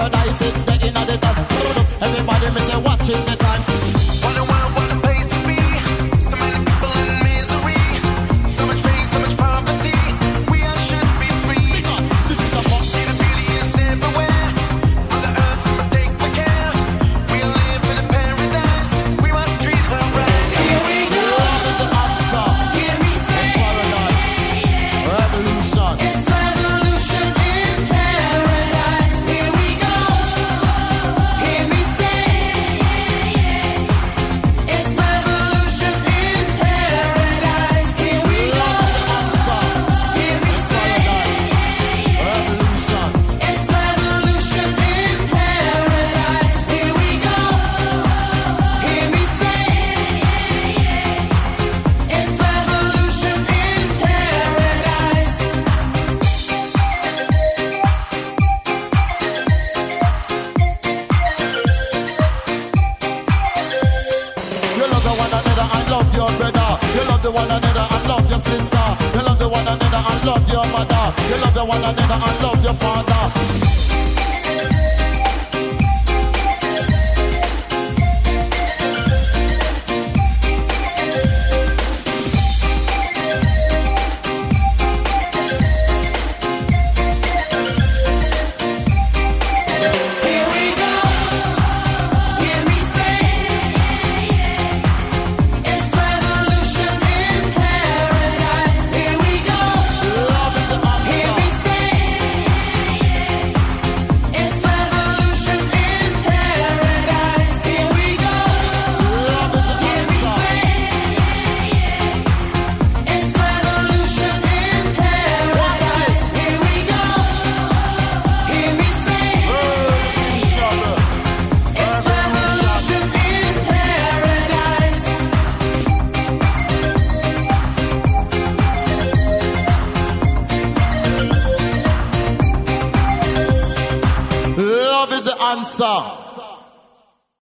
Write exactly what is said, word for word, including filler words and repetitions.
paradise is the inner the top. Everybody me say watching the time. What a world, what a place to be. So many people in misery. So much pain, so much poverty. We all should be free. This is a box. See the beauty is everywhere. On the earth we must take the care. We live in a paradise. We must treat her right. Here we go. Love is the answer. Hear me say, Paradise. Revolution. it's revolution in paradise. Here we go. Hear me say, it's revolution in paradise. Here we go. Hear me say, Revolution. it's revolution in paradise. Here we go. Hear me say, it's revolution in paradise. You love the one another and love your brother. You love the one another and love your sister. You love the one another and love your mother. You love the one another and love your father. Here we go. Hear me say, it's revolution in paradise. Here we go. Love is the Hear me answer. say, it's revolution in paradise. Here we go. Love is the Hear me answer. say, it's revolution in paradise. Here we go. Hear me say, it's revolution in paradise. Love is the answer.